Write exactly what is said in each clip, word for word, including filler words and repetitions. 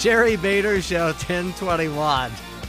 Jerry Bader Show, ten twenty-one.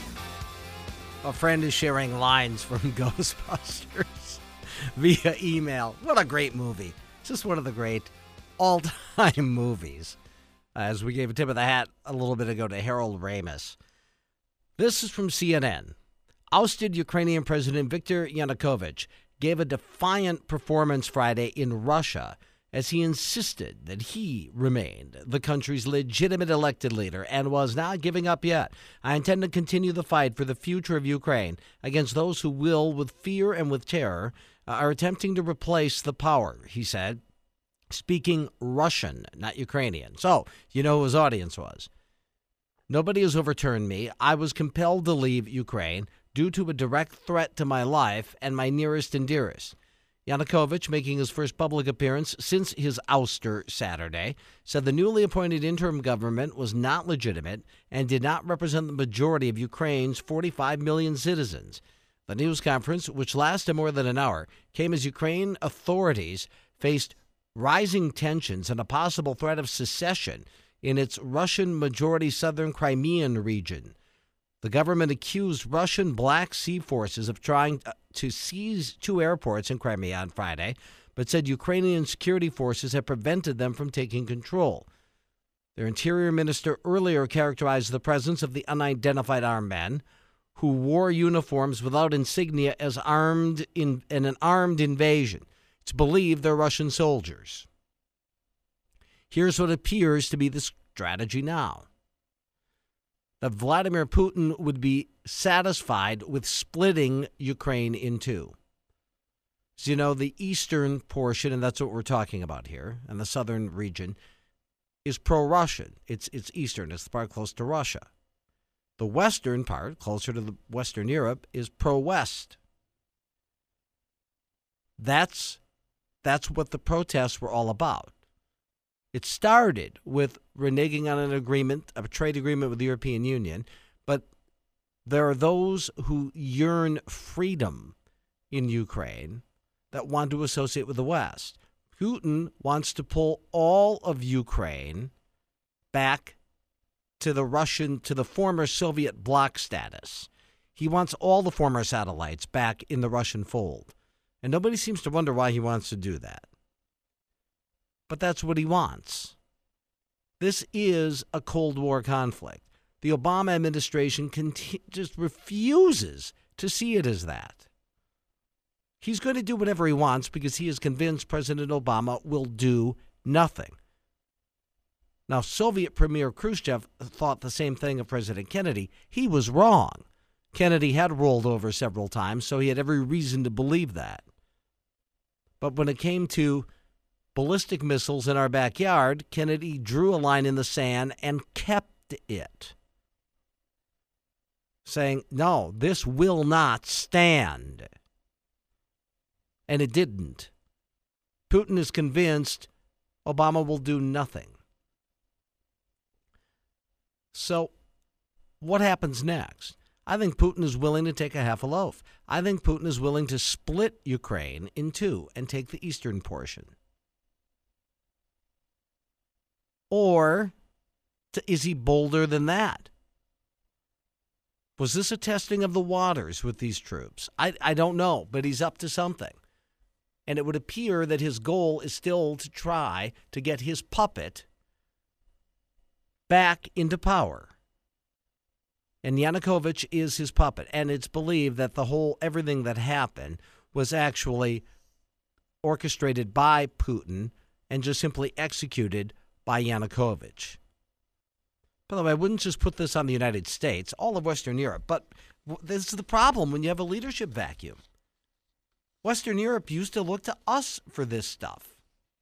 A friend is sharing lines from Ghostbusters via email. What a great movie. Just one of the great all-time movies. As we gave a tip of the hat a little bit ago to Harold Ramis. This is from C N N. Ousted Ukrainian President Viktor Yanukovych gave a defiant performance Friday in Russia as he insisted that he remained the country's legitimate elected leader and was not giving up yet. I intend to continue the fight for the future of Ukraine against those who will, with fear and with terror, are attempting to replace the power, he said, speaking Russian, not Ukrainian. So, you know who his audience was. Nobody has overturned me. I was compelled to leave Ukraine due to a direct threat to my life and my nearest and dearest. Yanukovych, making his first public appearance since his ouster Saturday, said the newly appointed interim government was not legitimate and did not represent the majority of Ukraine's forty-five million citizens. The news conference, which lasted more than an hour, came as Ukraine authorities faced rising tensions and a possible threat of secession in its Russian-majority southern Crimean region. The government accused Russian Black Sea forces of trying to seize two airports in Crimea on Friday, but said Ukrainian security forces had prevented them from taking control. Their interior minister earlier characterized the presence of the unidentified armed men who wore uniforms without insignia as armed in, in an armed invasion. It's believed they're Russian soldiers. Here's what appears to be the strategy now. That Vladimir Putin would be satisfied with splitting Ukraine in two. So, you know, the eastern portion, and that's what we're talking about here, and the southern region, is pro-Russian. It's, it's eastern. It's the part close to Russia. The western part, closer to the Western Europe, is pro-West. That's, that's what the protests were all about. It started with reneging on an agreement, a trade agreement with the European Union, but there are those who yearn freedom in Ukraine that want to associate with the West. Putin wants to pull all of Ukraine back to the Russian, to the former Soviet bloc status. He wants all the former satellites back in the Russian fold. And nobody seems to wonder why he wants to do that. But that's what he wants. This is a Cold War conflict. The Obama administration conti- just refuses to see it as that. He's going to do whatever he wants because he is convinced President Obama will do nothing. Now, Soviet Premier Khrushchev thought the same thing of President Kennedy. He was wrong. Kennedy had rolled over several times, so he had every reason to believe that. But when it came to ballistic missiles in our backyard, Kennedy drew a line in the sand and kept it, saying, no, this will not stand. And it didn't. Putin is convinced Obama will do nothing. So what happens next? I think Putin is willing to take a half a loaf. I think Putin is willing to split Ukraine in two and take the eastern portion. Or to, is he bolder than that? Was this a testing of the waters with these troops? I, I don't know, but he's up to something. And it would appear that his goal is still to try to get his puppet back into power. And Yanukovych is his puppet. And it's believed that the whole, everything that happened was actually orchestrated by Putin and just simply executed by Yanukovych. By the way, I wouldn't just put this on the United States, all of Western Europe, but this is the problem when you have a leadership vacuum. Western Europe used to look to us for this stuff.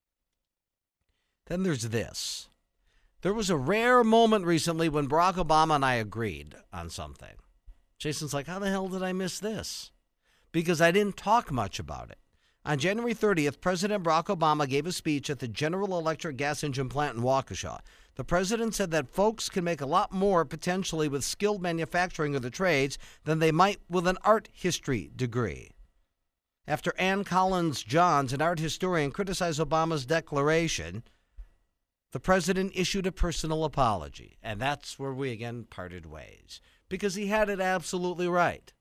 Then there's this. There was a rare moment recently when Barack Obama and I agreed on something. Jason's like, how the hell did I miss this? Because I didn't talk much about it. On January thirtieth, President Barack Obama gave a speech at the General Electric gas engine plant in Waukesha. The president said that folks can make a lot more potentially with skilled manufacturing of the trades than they might with an art history degree. After Ann Collins-Johns, an art historian, criticized Obama's declaration, the president issued a personal apology, and that's where we again parted ways, because he had it absolutely right.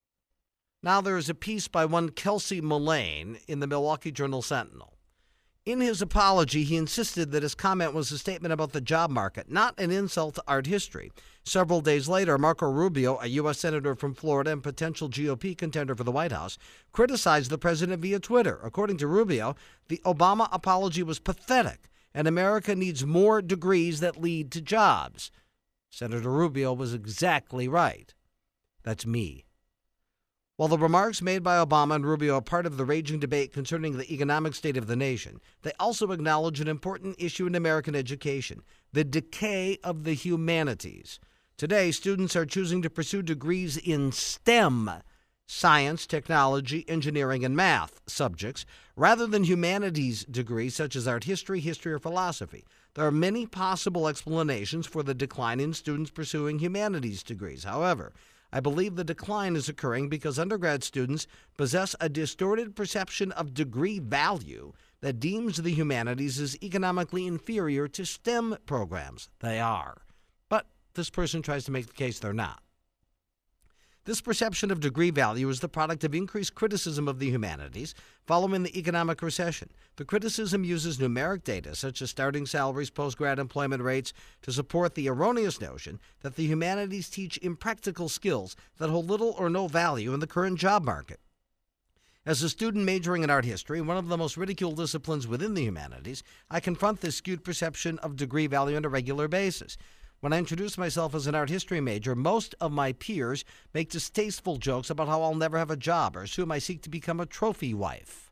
Now there is a piece by one Kelsey Mullane in the Milwaukee Journal-Sentinel. In his apology, he insisted that his comment was a statement about the job market, not an insult to art history. Several days later, Marco Rubio, a U S senator from Florida and potential G O P contender for the White House, criticized the president via Twitter. According to Rubio, the Obama apology was pathetic, and America needs more degrees that lead to jobs. Senator Rubio was exactly right. That's me. While the remarks made by Obama and Rubio are part of the raging debate concerning the economic state of the nation, they also acknowledge an important issue in American education, the decay of the humanities. Today, students are choosing to pursue degrees in STEM, science, technology, engineering, and math subjects, rather than humanities degrees such as art history, history, or philosophy. There are many possible explanations for the decline in students pursuing humanities degrees. However, I believe the decline is occurring because undergrad students possess a distorted perception of degree value that deems the humanities as economically inferior to STEM programs. They are. But this person tries to make the case they're not. This perception of degree value is the product of increased criticism of the humanities following the economic recession. The criticism uses numeric data, such as starting salaries, post-grad employment rates, to support the erroneous notion that the humanities teach impractical skills that hold little or no value in the current job market. As a student majoring in art history, one of the most ridiculed disciplines within the humanities, I confront this skewed perception of degree value on a regular basis. When I introduce myself as an art history major, most of my peers make distasteful jokes about how I'll never have a job or assume I seek to become a trophy wife.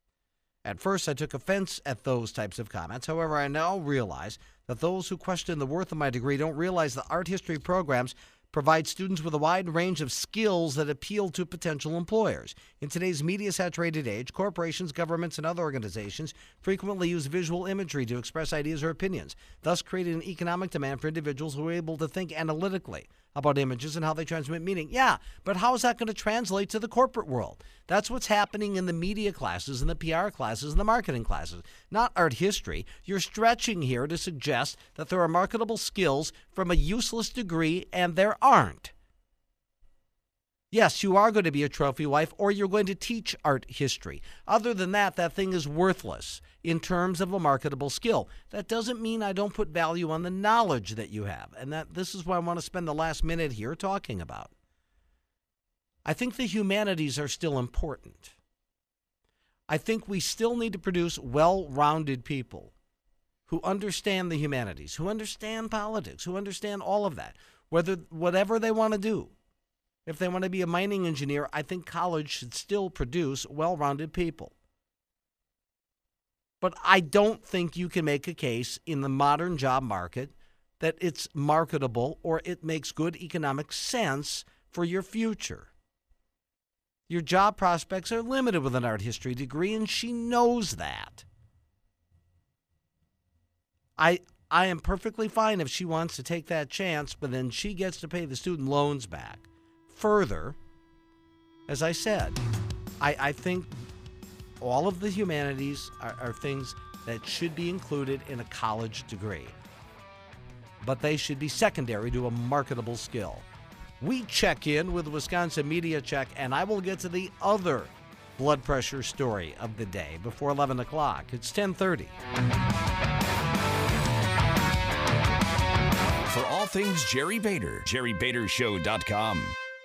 At first, I took offense at those types of comments. However, I now realize that those who question the worth of my degree don't realize that art history programs provide students with a wide range of skills that appeal to potential employers. In today's media-saturated age, corporations, governments, and other organizations frequently use visual imagery to express ideas or opinions, thus creating an economic demand for individuals who are able to think analytically about images and how they transmit meaning. Yeah, but how is that going to translate to the corporate world? That's what's happening in the media classes and the P R classes and the marketing classes, not art history. You're stretching here to suggest that there are marketable skills from a useless degree, and there aren't. Yes, you are going to be a trophy wife, or you're going to teach art history. Other than that, that thing is worthless in terms of a marketable skill. That doesn't mean I don't put value on the knowledge that you have, and that this is what I want to spend the last minute here talking about. I think the humanities are still important. I think we still need to produce well-rounded people who understand the humanities, who understand politics, who understand all of that, whether whatever they want to do. If they want to be a mining engineer, I think college should still produce well-rounded people. But I don't think you can make a case in the modern job market that it's marketable or it makes good economic sense for your future. Your job prospects are limited with an art history degree, and she knows that. I I am perfectly fine if she wants to take that chance, but then she gets to pay the student loans back. Further, as I said, I, I think all of the humanities are, are things that should be included in a college degree, but they should be secondary to a marketable skill. We check in with Wisconsin Media Check, and I will get to the other blood pressure story of the day before eleven o'clock. It's ten thirty. For all things Jerry Bader, jerry bader show dot com.